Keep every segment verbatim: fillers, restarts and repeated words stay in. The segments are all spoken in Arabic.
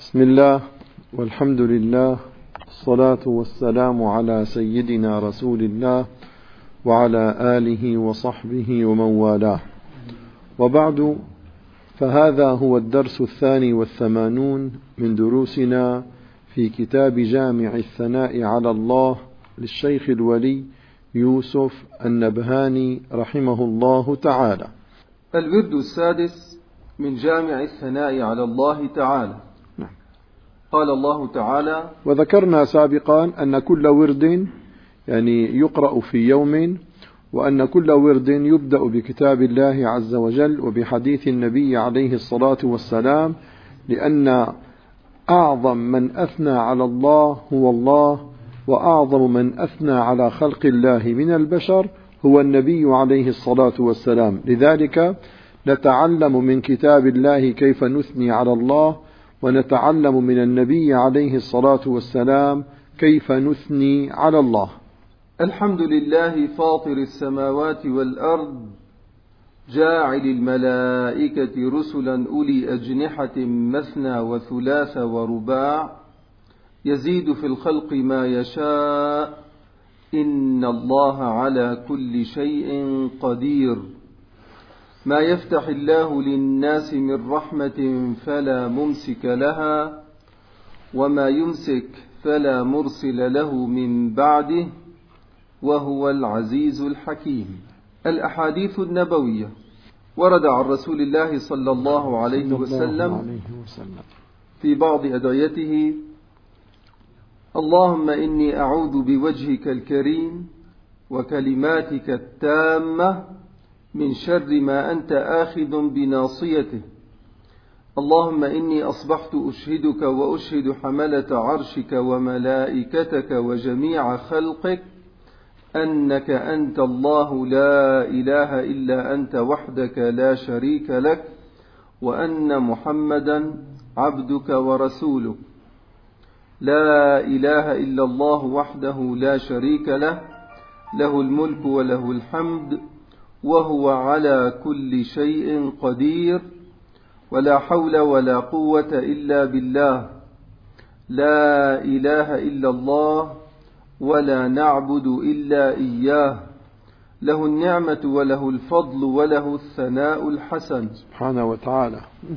بسم الله والحمد لله، الصلاة والسلام على سيدنا رسول الله وعلى آله وصحبه ومن والاه، وبعد، فهذا هو الدرس الثاني والثمانون من دروسنا في كتاب جامع الثناء على الله للشيخ الولي يوسف النبهاني رحمه الله تعالى. الورد السادس من جامع الثناء على الله تعالى. قال الله تعالى: وذكرنا سابقا أن كل ورد يعني يقرأ في يوم، وأن كل ورد يبدأ بكتاب الله عز وجل وبحديث النبي عليه الصلاة والسلام، لأن أعظم من أثنى على الله هو الله، وأعظم من أثنى على خلق الله من البشر هو النبي عليه الصلاة والسلام. لذلك نتعلم من كتاب الله كيف نثني على الله، ونتعلم من النبي عليه الصلاة والسلام كيف نثني على الله. الحمد لله فاطر السماوات والأرض، جاعل الملائكة رسلا أولي أجنحة مثنى وثلاث ورباع، يزيد في الخلق ما يشاء، إن الله على كل شيء قدير. ما يفتح الله للناس من رحمة فلا ممسك لها، وما يمسك فلا مرسل له من بعده، وهو العزيز الحكيم. الأحاديث النبوية ورد عن رسول الله صلى الله عليه وسلم في بعض أدعيته: اللهم إني أعوذ بوجهك الكريم وكلماتك التامة من شر ما أنت آخذ بناصيته. اللهم إني أصبحت أشهدك وأشهد حملة عرشك وملائكتك وجميع خلقك أنك أنت الله لا إله إلا أنت وحدك لا شريك لك، وأن محمدا عبدك ورسولك. لا إله إلا الله وحده لا شريك له، له الملك وله الحمد، وهو على كل شيء قدير، ولا حول ولا قوة إلا بالله. لا إله إلا الله ولا نعبد إلا إياه، له النعمة وله الفضل وله الثناء الحسن سبحانه وتعالى.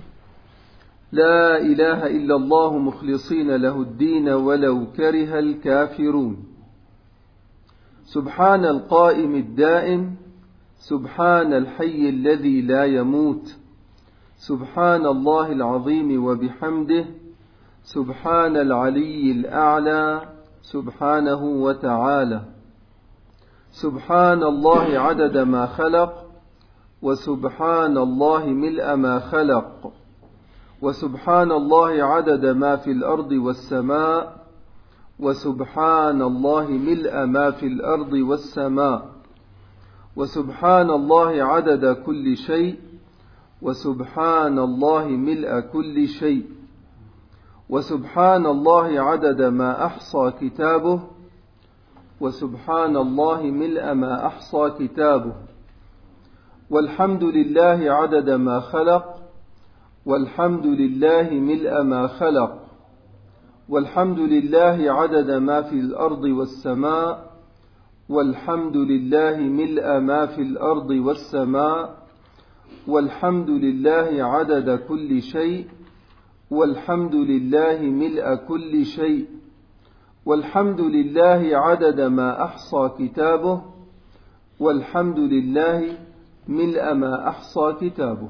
لا إله إلا الله مخلصين له الدين ولو كره الكافرون. سبحان القائم الدائم، سبحان الحي الذي لا يموت، سبحان الله العظيم وبحمده، سبحان العلي الأعلى سبحانه وتعالى. سبحان الله عدد ما خلق، وسبحان الله ملء ما خلق، وسبحان الله عدد ما في الأرض والسماء، وسبحان الله ملء ما في الأرض والسماء، وسبحان الله عدد كل شيء، وسبحان الله ملء كل شيء، وسبحان الله عدد ما أحصى كتابه، وسبحان الله ملء ما أحصى كتابه. والحمد لله عدد ما خلق، والحمد لله ملء ما خلق، والحمد لله عدد ما في الأرض والسماء، والحمد لله ملء ما في الأرض والسماء، والحمد لله عدد كل شيء، والحمد لله ملء كل شيء، والحمد لله عدد ما أحصى كتابه، والحمد لله ملء ما أحصى كتابه.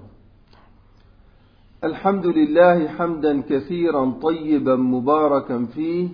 الحمد لله حمدا كثيرا طيبا مباركا فيه،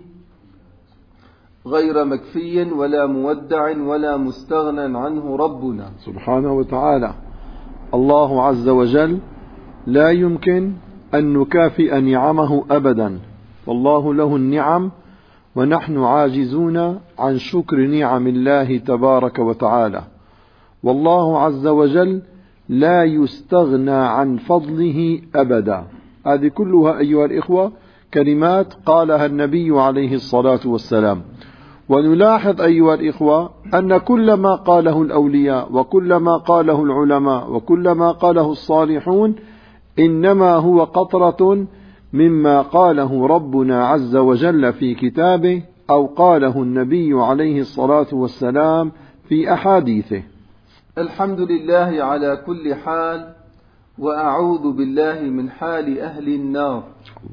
غير مكفي ولا مودع ولا مستغنى عنه ربنا سبحانه وتعالى. الله عز وجل لا يمكن أن نكافئ نعمه أبدا، والله له النعم، ونحن عاجزون عن شكر نعم الله تبارك وتعالى. والله عز وجل لا يستغنى عن فضله أبدا. هذه كلها أيها الإخوة كلمات قالها النبي عليه الصلاة والسلام. ونلاحظ أيها الإخوة أن كل ما قاله الأولياء وكل ما قاله العلماء وكل ما قاله الصالحون إنما هو قطرة مما قاله ربنا عز وجل في كتابه أو قاله النبي عليه الصلاة والسلام في أحاديثه. الحمد لله على كل حال، وأعوذ بالله من حال أهل النار.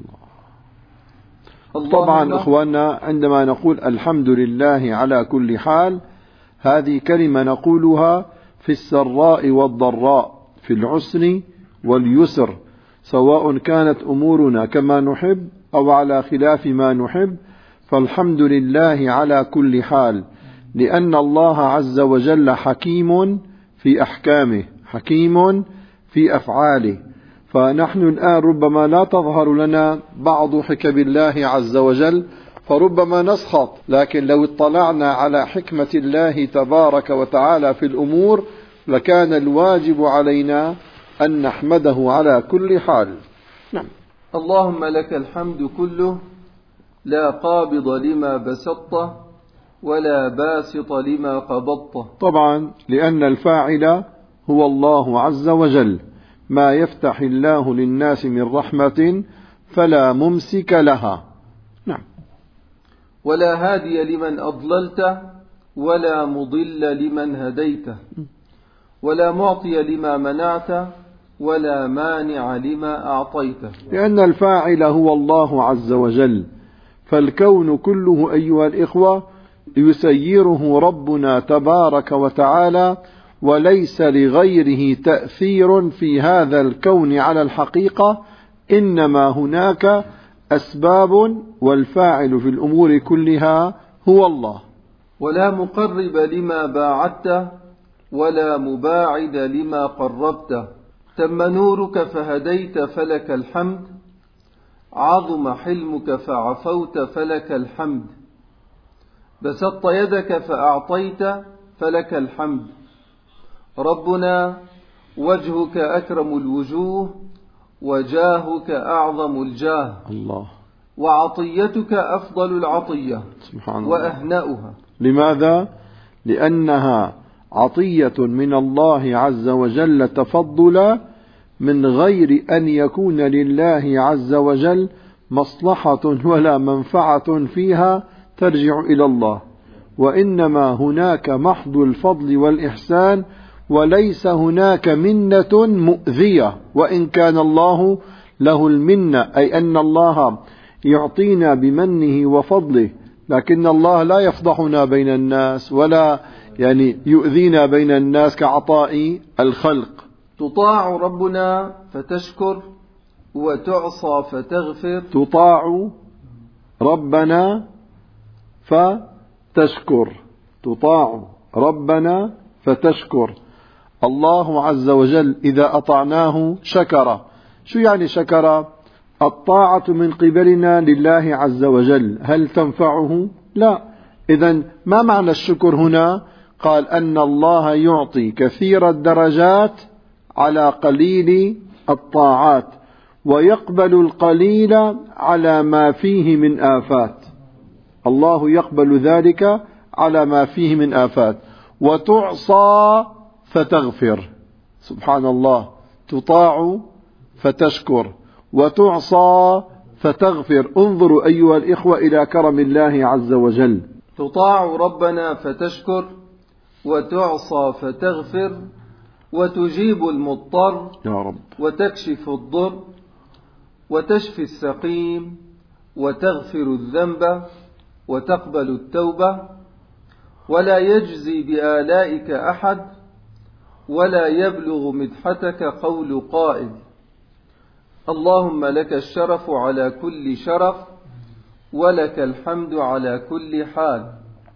طبعا إخواننا، عندما نقول الحمد لله على كل حال، هذه كلمة نقولها في السراء والضراء، في العسر واليسر، سواء كانت أمورنا كما نحب أو على خلاف ما نحب، فالحمد لله على كل حال، لأن الله عز وجل حكيم في أحكامه، حكيم في أفعاله. فنحن الآن ربما لا تظهر لنا بعض حكم الله عز وجل، فربما نسخط، لكن لو اطلعنا على حكمة الله تبارك وتعالى في الأمور لكان الواجب علينا أن نحمده على كل حال. نعم. اللهم لك الحمد كله، لا قابض لما بسطته ولا باسط لما قبضته. طبعا لأن الفاعل هو الله عز وجل، ما يفتح الله للناس من رحمة فلا ممسك لها. نعم. ولا هادي لمن أضللته ولا مضل لمن هديته، ولا معطي لما منعته ولا مانع لما أعطيته. لأن الفاعل هو الله عز وجل، فالكون كله أيها الإخوة يسيره ربنا تبارك وتعالى، وليس لغيره تأثير في هذا الكون على الحقيقة، إنما هناك أسباب، والفاعل في الأمور كلها هو الله. ولا مقرب لما باعدته ولا مباعد لما قربته. تم نورك فهديت فلك الحمد، عظم حلمك فعفوت فلك الحمد، بسطت يدك فأعطيت فلك الحمد. ربنا وجهك أكرم الوجوه وجاهك أعظم الجاه، الله، وعطيتك أفضل العطية سبحان الله وأهنأها. لماذا؟ لأنها عطية من الله عز وجل تفضلا، من غير أن يكون لله عز وجل مصلحة ولا منفعة فيها ترجع إلى الله، وإنما هناك محض الفضل والإحسان، وليس هناك منة مؤذية، وإن كان الله له المنة، أي أن الله يعطينا بمنه وفضله، لكن الله لا يفضحنا بين الناس ولا يعني يؤذينا بين الناس كعطاء الخلق. تطاع ربنا فتشكر وتعصى فتغفر. تطاع ربنا فتشكر، تطاع ربنا فتشكر. الله عز وجل إذا أطعناه شكر. شو يعني شكر؟ الطاعة من قبلنا لله عز وجل هل تنفعه؟ لا. إذن ما معنى الشكر هنا؟ قال أن الله يعطي كثير الدرجات على قليل الطاعات، ويقبل القليل على ما فيه من آفات. الله يقبل ذلك على ما فيه من آفات. وتعصى فتغفر، سبحان الله، تطاع فتشكر وتعصى فتغفر. انظروا أيها الإخوة إلى كرم الله عز وجل. تطاع ربنا فتشكر وتعصى فتغفر وتجيب المضطر يا رب، وتكشف الضر وتشفي السقيم وتغفر الذنب وتقبل التوبة، ولا يجزي بآلائك أحد ولا يبلغ مدحتك قول قائل. اللهم لك الشرف على كل شرف ولك الحمد على كل حال.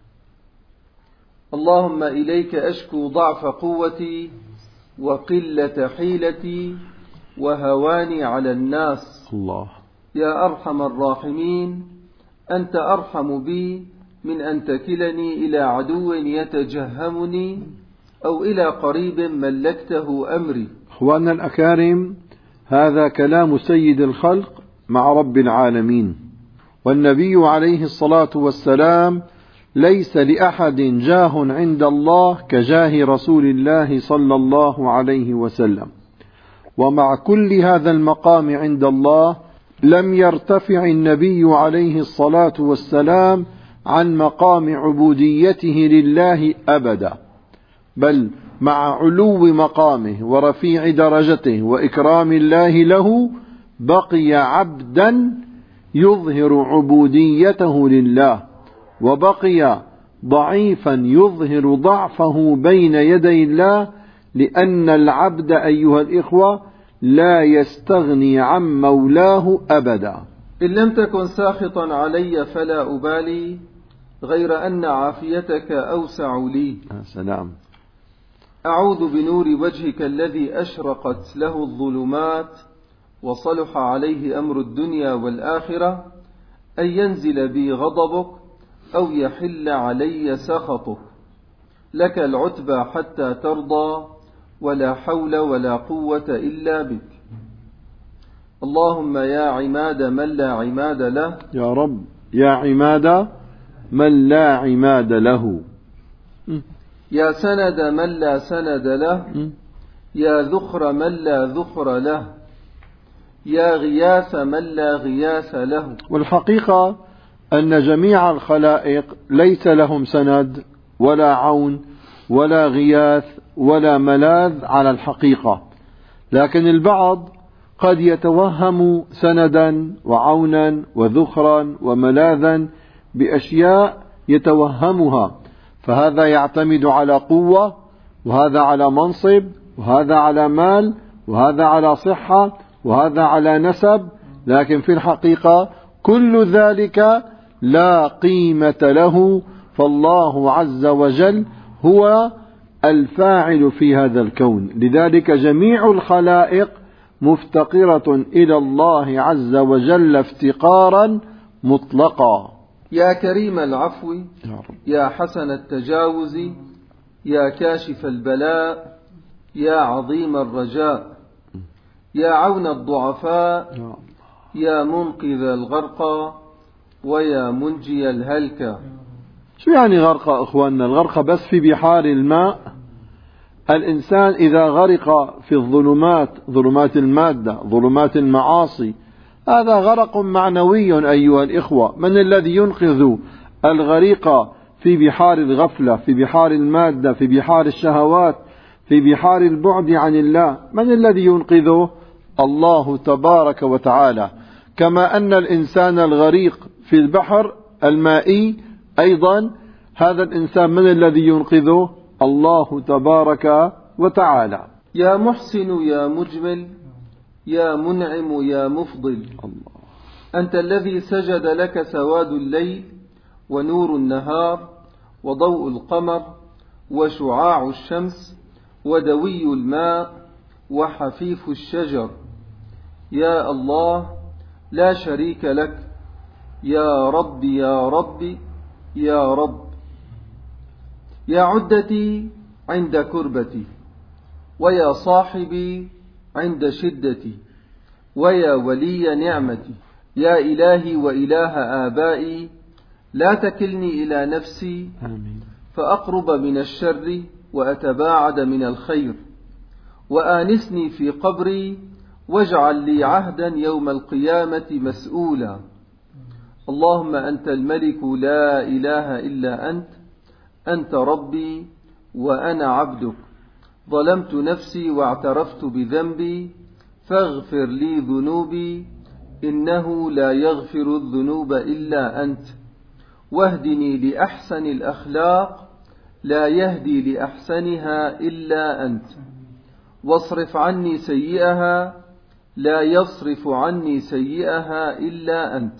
اللهم إليك أشكو ضعف قوتي وقلة حيلتي وهواني على الناس. الله يا أرحم الراحمين، أنت أرحم بي من أن تكلني إلى عدو يتجهمني أو إلى قريب ملكته أمري. أخواننا الأكارم، هذا كلام سيد الخلق مع رب العالمين، والنبي عليه الصلاة والسلام ليس لأحد جاه عند الله كجاه رسول الله صلى الله عليه وسلم. ومع كل هذا المقام عند الله لم يرتفع النبي عليه الصلاة والسلام عن مقام عبوديته لله أبدا، بل مع علو مقامه ورفيع درجته وإكرام الله له بقي عبدا يظهر عبوديته لله، وبقي ضعيفا يظهر ضعفه بين يدي الله، لأن العبد أيها الإخوة لا يستغني عن مولاه أبدا. إن لم تكن ساخطا علي فلا أبالي، غير أن عافيتك أوسع لي. سلام. أعوذ بنور وجهك الذي أشرقت له الظلمات وصلح عليه أمر الدنيا والآخرة، أن ينزل بي غضبك أو يحل علي سخطك. لك العتبى حتى ترضى، ولا حول ولا قوة إلا بك. اللهم يا عماد من لا عماد له، يا رب يا عماد من لا عماد له، يا سند من لا سند له، يا ذخر من لا ذخر له، يا غياث من لا غياث له. والحقيقة أن جميع الخلائق ليس لهم سند ولا عون ولا غياث ولا ملاذ على الحقيقة، لكن البعض قد يتوهم سندا وعونا وذخرا وملاذا بأشياء يتوهمها، فهذا يعتمد على قوة، وهذا على منصب، وهذا على مال، وهذا على صحة، وهذا على نسب، لكن في الحقيقة كل ذلك لا قيمة له، فالله عز وجل هو الفاعل في هذا الكون. لذلك جميع الخلائق مفتقرة إلى الله عز وجل افتقارا مطلقا. يا كريم العفو، يا حسن التجاوز، يا كاشف البلاء، يا عظيم الرجاء، يا عون الضعفاء، يا منقذ الغرقى، ويا منجي الهلكى. شو يعني غرقى أخواننا؟ الغرقى بس في بحار الماء. الإنسان إذا غرق في الظلمات، ظلمات المادة، ظلمات المعاصي، هذا غرق معنوي أيها الإخوة. من الذي ينقذ الغريق في بحار الغفلة، في بحار المادة، في بحار الشهوات، في بحار البعد عن الله؟ من الذي ينقذه؟ الله تبارك وتعالى. كما أن الإنسان الغريق في البحر المائي أيضا، هذا الإنسان من الذي ينقذه؟ الله تبارك وتعالى. يا محسن يا مجمل، يا منعم يا مفضل، الله. أنت الذي سجد لك سواد الليل ونور النهار وضوء القمر وشعاع الشمس ودوي الماء وحفيف الشجر. يا الله لا شريك لك، يا رب يا رب يا رب. يا عدتي عند كربتي، ويا صاحبي عند شدتي، ويا ولي نعمتي. يا إلهي وإله آبائي، لا تكلني إلى نفسي فأقرب من الشر وأتباعد من الخير، وآنسني في قبري واجعل لي عهدا يوم القيامة مسؤولا. اللهم أنت الملك لا إله إلا أنت، أنت ربي وأنا عبدك، ظلمت نفسي واعترفت بذنبي، فاغفر لي ذنوبي، إنه لا يغفر الذنوب إلا أنت، واهدني لأحسن الأخلاق، لا يهدي لأحسنها إلا أنت، واصرف عني سيئها، لا يصرف عني سيئها إلا أنت.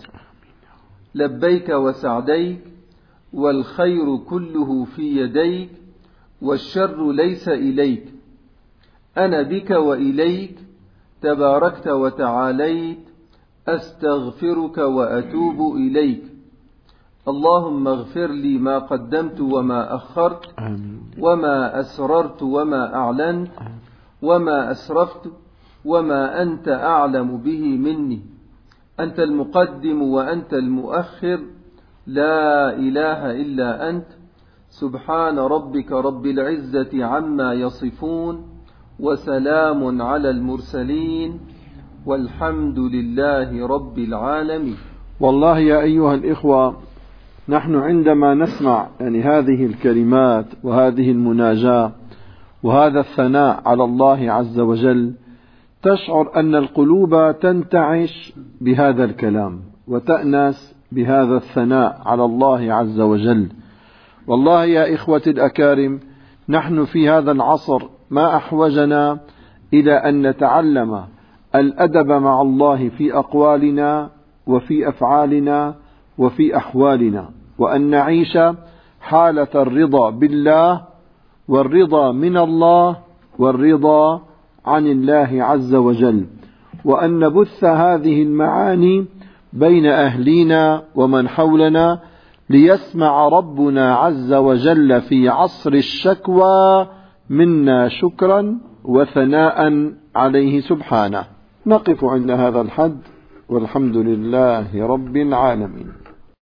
لبيك وسعديك، والخير كله في يديك، والشر ليس إليك. أنا بك وإليك، تباركت وتعاليت، أستغفرك وأتوب إليك. اللهم اغفر لي ما قدمت وما أخرت، وما أسررت وما أعلنت، وما أسرفت، وما أنت أعلم به مني. أنت المقدم وأنت المؤخر، لا إله إلا أنت. سبحان ربك رب العزة عما يصفون، وسلام على المرسلين، والحمد لله رب العالمين. والله يا أيها الإخوة، نحن عندما نسمع يعني هذه الكلمات وهذه المناجاة وهذا الثناء على الله عز وجل، تشعر أن القلوب تنتعش بهذا الكلام وتأنس بهذا الثناء على الله عز وجل. والله يا إخوة الأكارم، نحن في هذا العصر ما أحوجنا إلى أن نتعلم الأدب مع الله في أقوالنا وفي أفعالنا وفي أحوالنا، وأن نعيش حالة الرضا بالله والرضا من الله والرضا عن الله عز وجل، وأن نبث هذه المعاني بين أهلينا ومن حولنا ليسمع ربنا عز وجل في عصر الشكوى منا شكرا وثناء عليه سبحانه. نقف عند هذا الحد، والحمد لله رب العالمين.